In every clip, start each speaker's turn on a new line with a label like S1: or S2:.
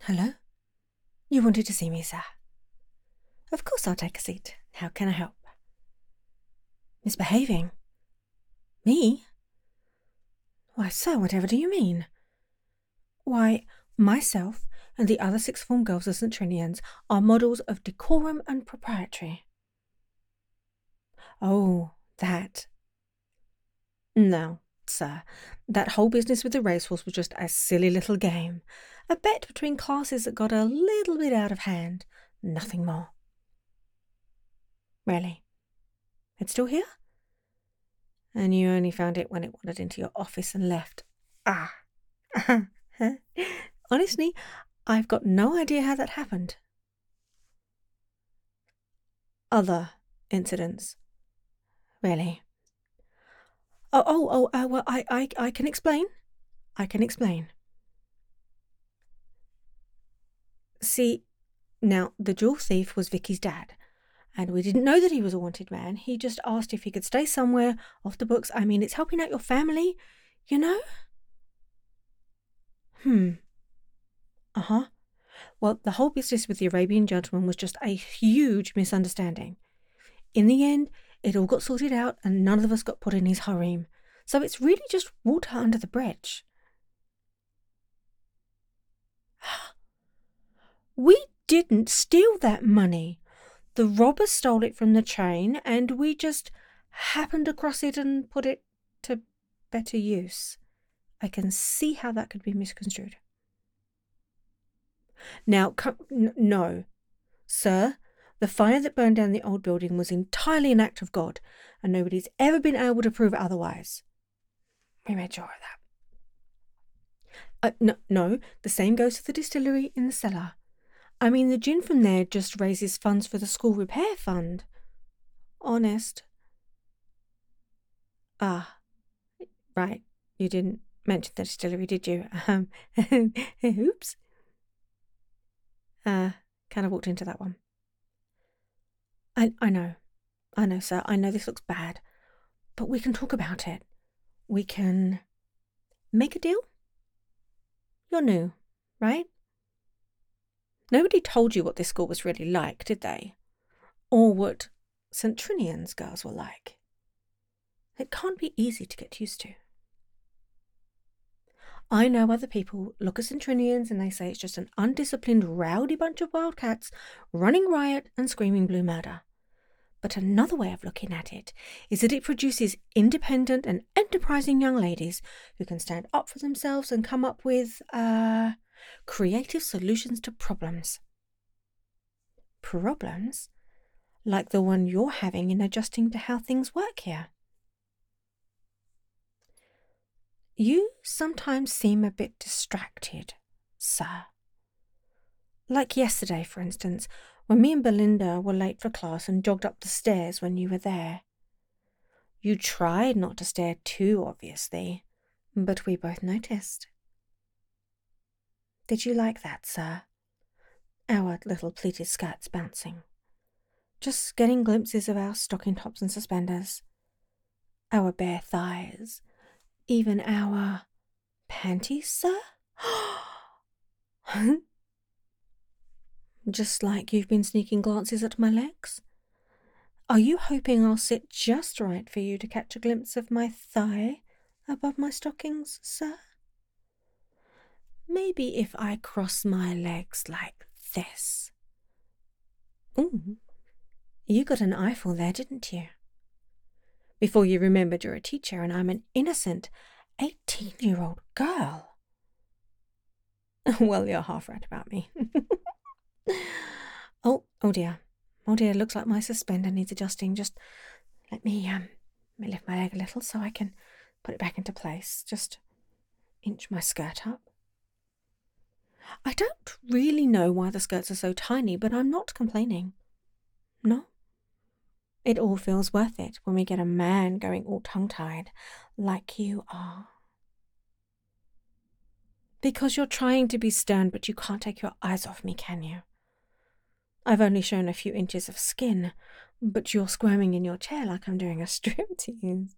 S1: Hello? You wanted to see me, sir? Of course I'll take a seat. How can I help? Misbehaving? Me? Why, sir, whatever do you mean? Why, myself and the other sixth form girls of St. Trinian's are models of decorum and propriety. Oh, that. No, sir. That whole business with the racehorse was just a silly little game. A bet between classes that got a little bit out of hand. Nothing more. Really? It's still here? And you only found it when it wandered into your office and left. Ah. Honestly, I've got no idea how that happened. Other incidents. Really? Well, I can explain. I can explain. See, now, the jewel thief was Vicky's dad, and we didn't know that he was a wanted man. He just asked if he could stay somewhere off the books. I mean, it's helping out your family, you know? Uh-huh. Well, the whole business with the Arabian gentleman was just a huge misunderstanding. In the end, it all got sorted out and none of us got put in his harem. So it's really just water under the bridge. We didn't steal that money. The robbers stole it from the train and we just happened across it and put it to better use. I can see how that could be misconstrued. Now, no. Sir, the fire that burned down the old building was entirely an act of God, and nobody's ever been able to prove otherwise. We made sure of that. No, the same goes for the distillery in the cellar. I mean, the gin from there just raises funds for the school repair fund. Honest. Ah, right. You didn't mention the distillery, did you? Oops. Kind of walked into that one. I know, sir. I know this looks bad, but we can talk about it. We can make a deal. You're new, right? Nobody told you what this school was really like, did they? Or what St. Trinian's girls were like. It can't be easy to get used to. I know other people look at St. Trinian's and they say it's just an undisciplined, rowdy bunch of wildcats running riot and screaming blue murder. But another way of looking at it is that it produces independent and enterprising young ladies who can stand up for themselves and come up with, creative solutions to problems. Problems? Like the one you're having in adjusting to how things work here. You sometimes seem a bit distracted, sir. Like yesterday, for instance, when me and Belinda were late for class and jogged up the stairs when you were there. You tried not to stare too obviously, but we both noticed. Did you like that, sir? Our little pleated skirts bouncing. Just getting glimpses of our stocking tops and suspenders. Our bare thighs. Even our panties, sir? Just like you've been sneaking glances at my legs? Are you hoping I'll sit just right for you to catch a glimpse of my thigh above my stockings, sir? Maybe if I cross my legs like this. Ooh, you got an eyeful there, didn't you? Before you remembered you're a teacher and I'm an innocent 18-year-old girl. Well, you're half right about me. Oh dear. Oh dear, looks like my suspender needs adjusting. Just let me lift my leg a little so I can put it back into place. Just inch my skirt up. I don't really know why the skirts are so tiny, but I'm not complaining. No. It all feels worth it when we get a man going all tongue-tied like you are. Because you're trying to be stern, but you can't take your eyes off me, can you? I've only shown a few inches of skin, but you're squirming in your chair like I'm doing a striptease.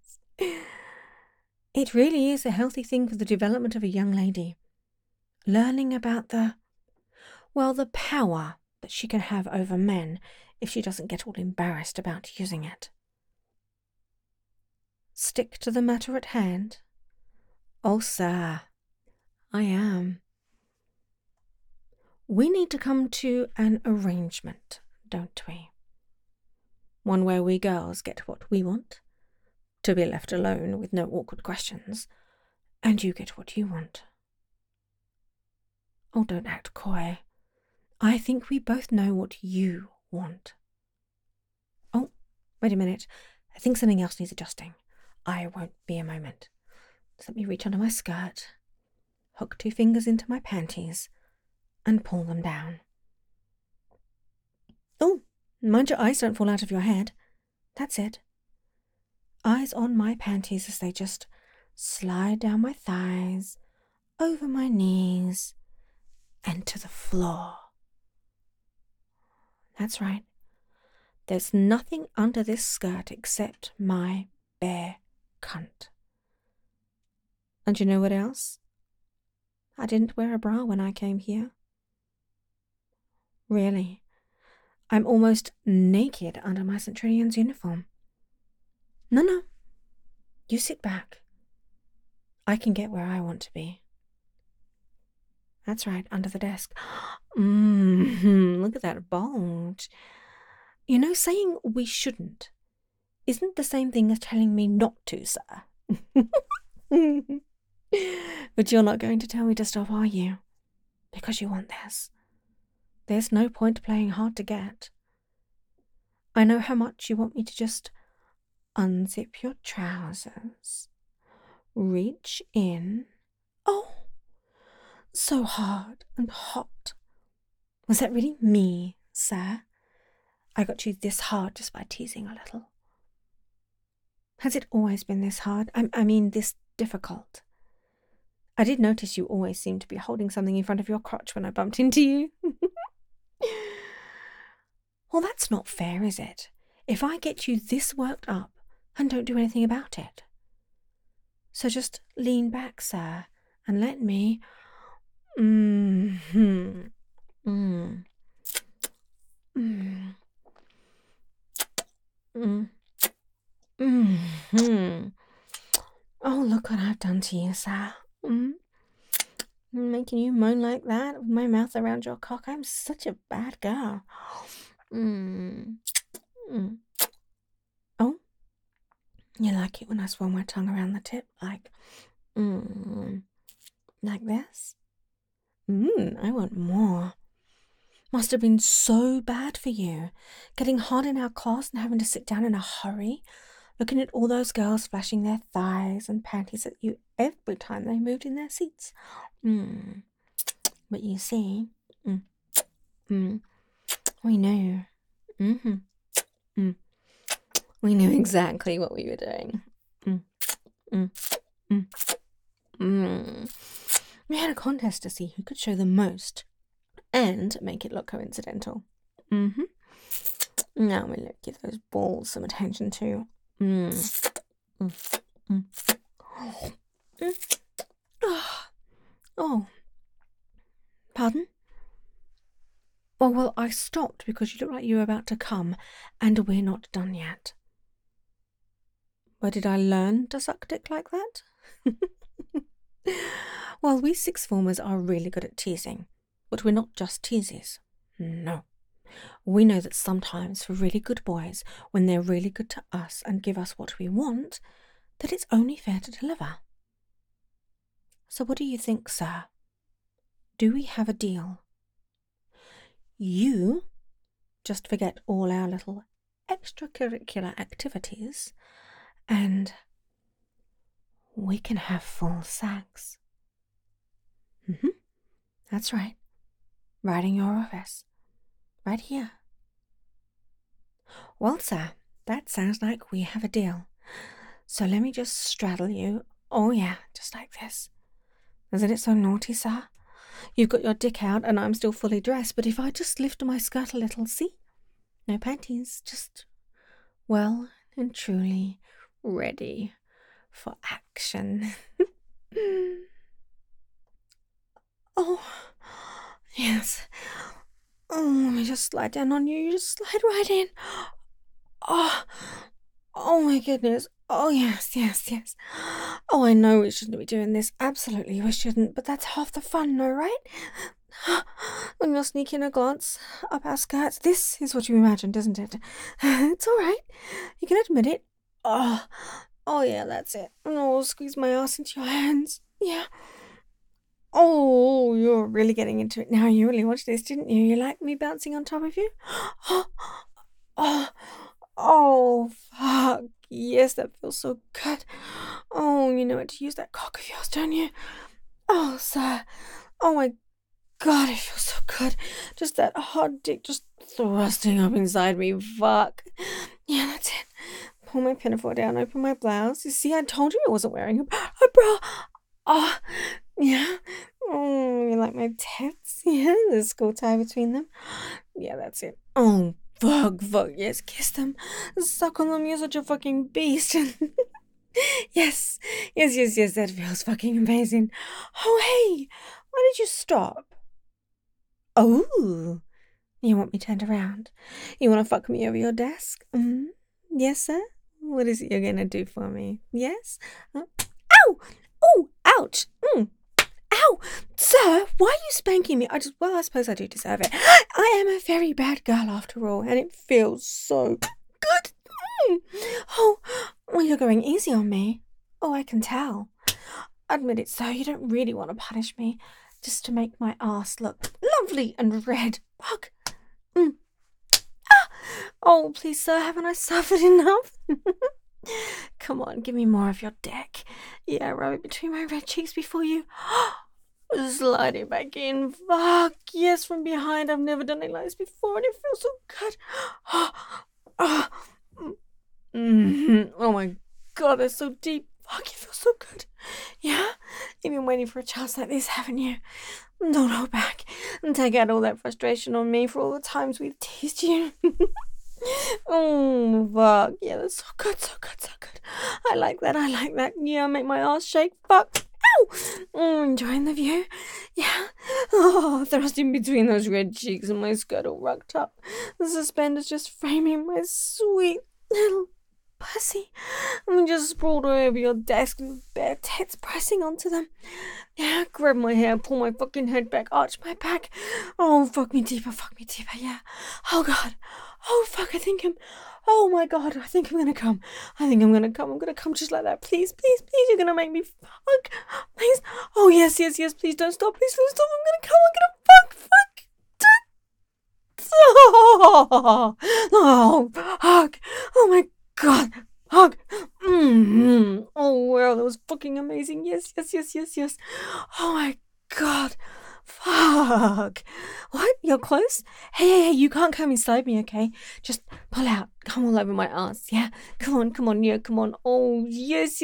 S1: It really is a healthy thing for the development of a young lady. Learning about the Well, the power that she can have over men if she doesn't get all embarrassed about using it. Stick to the matter at hand. Oh, sir, I am. We need to come to an arrangement, don't we? One where we girls get what we want, to be left alone with no awkward questions, and you get what you want. Oh, don't act coy. I think we both know what you want. Oh, wait a minute. I think something else needs adjusting. I won't be a moment. Just let me reach under my skirt, hook 2 fingers into my panties, and pull them down. Oh, mind your eyes don't fall out of your head. That's it. Eyes on my panties as they just slide down my thighs, over my knees, and to the floor. That's right. There's nothing under this skirt except my bare cunt. And you know what else? I didn't wear a bra when I came here. Really. I'm almost naked under my Centurion's uniform. No. You sit back. I can get where I want to be. That's right, under the desk. Look at that bulge. You know, saying we shouldn't isn't the same thing as telling me not to, sir. But you're not going to tell me to stop, are you? Because you want this. There's no point playing hard to get. I know how much you want me to just unzip your trousers, reach in. Oh, so hard and hot. Was that really me, sir? I got you this hard just by teasing a little. Has it always been this hard? I mean, this difficult? I did notice you always seemed to be holding something in front of your crotch when I bumped into you. Well, that's not fair, is it? If I get you this worked up and don't do anything about it. So just lean back, sir, and let me... Oh, look what I've done to you, sir. Making you moan like that with my mouth around your cock. I'm such a bad girl. Oh, you like it when I swirl my tongue around the tip, like this? I want more. Must have been so bad for you, getting hot in our class and having to sit down in a hurry, looking at all those girls flashing their thighs and panties at you every time they moved in their seats. But you see, we knew. We knew exactly what we were doing. We had a contest to see who could show the most and make it look coincidental. Now we let give those balls some attention too. Oh, pardon? Oh, well, I stopped because you looked like you were about to come, and we're not done yet. Where did I learn to suck dick like that? Well, we sixth formers are really good at teasing, but we're not just teasers. No. We know that sometimes for really good boys, when they're really good to us and give us what we want, that it's only fair to deliver. So what do you think, sir? Do we have a deal? You just forget all our little extracurricular activities and we can have full sex. That's right. Right in your office. Right here. Well, sir, that sounds like we have a deal. So let me just straddle you. Oh, yeah, just like this. Isn't it so naughty, sir? You've got your dick out and I'm still fully dressed, but if I just lift my skirt a little, see? No panties, just well and truly ready for action. Oh, yes. just slide down on you. You just slide right in. Oh my goodness. Oh, yes. Oh, I know we shouldn't be doing this. Absolutely, we shouldn't. But that's half the fun, no, right? When you're sneaking a glance up our skirts, this is what you imagined, isn't it? It's all right. You can admit it. Oh, yeah, that's it. Oh, squeeze my ass into your hands. Yeah. Oh, you're really getting into it now. You really watched this, didn't you? You like me bouncing on top of you? Oh, fuck. Yes, that feels so good. Oh, you know how to use that cock of yours, don't you? Oh, sir. Oh, my God, it feels so good. Just that hot dick just thrusting up inside me. Fuck. Yeah, that's it. Pull my pinafore down, open my blouse. You see, I told you I wasn't wearing a bra. Oh, yeah. Oh, you like my tits? Yeah, the school tie between them. Yeah, that's it. Oh, fuck, yes, kiss them. Suck on them, you're such a fucking beast. Yes, that feels fucking amazing. Oh, hey, why did you stop? Oh, you want me turned around? You want to fuck me over your desk? Yes, sir? What is it you're gonna do for me? Yes? Ow! Oh, ouch! Ow! Sir, why are you spanking me? I suppose I do deserve it. I am a very bad girl after all, and it feels so good. Oh, well, you're going easy on me. Oh, I can tell. Admit it, sir, you don't really want to punish me, just to make my ass look lovely and red. Fuck. Oh, please, sir, haven't I suffered enough? Come on, give me more of your dick. Yeah, rub it between my red cheeks before you slide it back in. Fuck, yes, from behind. I've never done it like this before, and it feels so good. Oh my God, that's so deep. Fuck, it feels so good. Yeah? You've been waiting for a chance like this, haven't you? Don't hold back and take out all that frustration on me for all the times we've teased you. Oh, fuck. Yeah, that's so good. I like that. Yeah, make my ass shake. Fuck. Ow! Enjoying the view. Yeah. Oh, thrusting between those red cheeks and my skirt all rucked up. The suspenders just framing my sweet little pussy. I'm just sprawled all over your desk with bare tits pressing onto them. Yeah, grab my hair, pull my fucking head back, arch my back. Oh, fuck me deeper, yeah. Oh, God. Oh, fuck, oh my God, I think I'm gonna come. I'm gonna come just like that. Please, you're gonna make me fuck. Please. Oh, yes, please don't stop. I'm gonna come, fuck. Oh, fuck. Oh my God. Hug. Oh, wow, that was fucking amazing. Yes. Oh my God. Fuck. What? You're close? Hey, you can't come inside me, okay? Just pull out. Come all over my ass, yeah? Come on, yeah, come on. Oh, yes.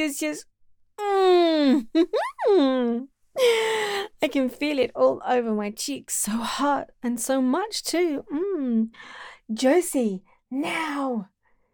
S1: I can feel it all over my cheeks. So hot and so much too. Josie, now.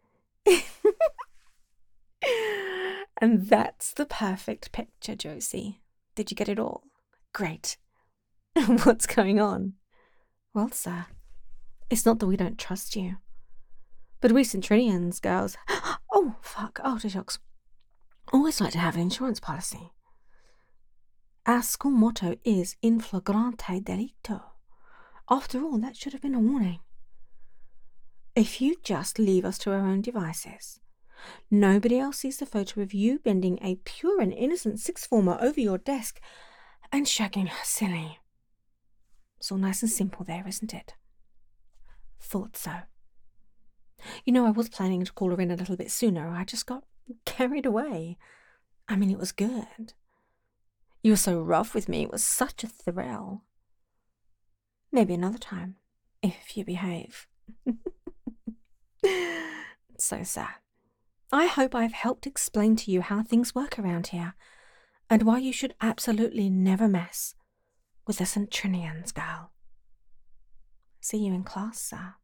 S1: And that's the perfect picture, Josie. Did you get it all? Great. What's going on? Well, sir, it's not that we don't trust you, but we Centurions girls... Oh, fuck. Oh, shucks. Always like to have an insurance policy. Our school motto is in flagrante delicto. After all, that should have been a warning. If you just leave us to our own devices, nobody else sees the photo of you bending a pure and innocent sixth former over your desk and shagging her silly. It's all nice and simple there, isn't it? Thought so. You know, I was planning to call her in a little bit sooner. I just got carried away. I mean, it was good. You were so rough with me. It was such a thrill. Maybe another time, if you behave. So, sir, I hope I've helped explain to you how things work around here and why you should absolutely never mess with the Centurions, girl. See you in class, sir.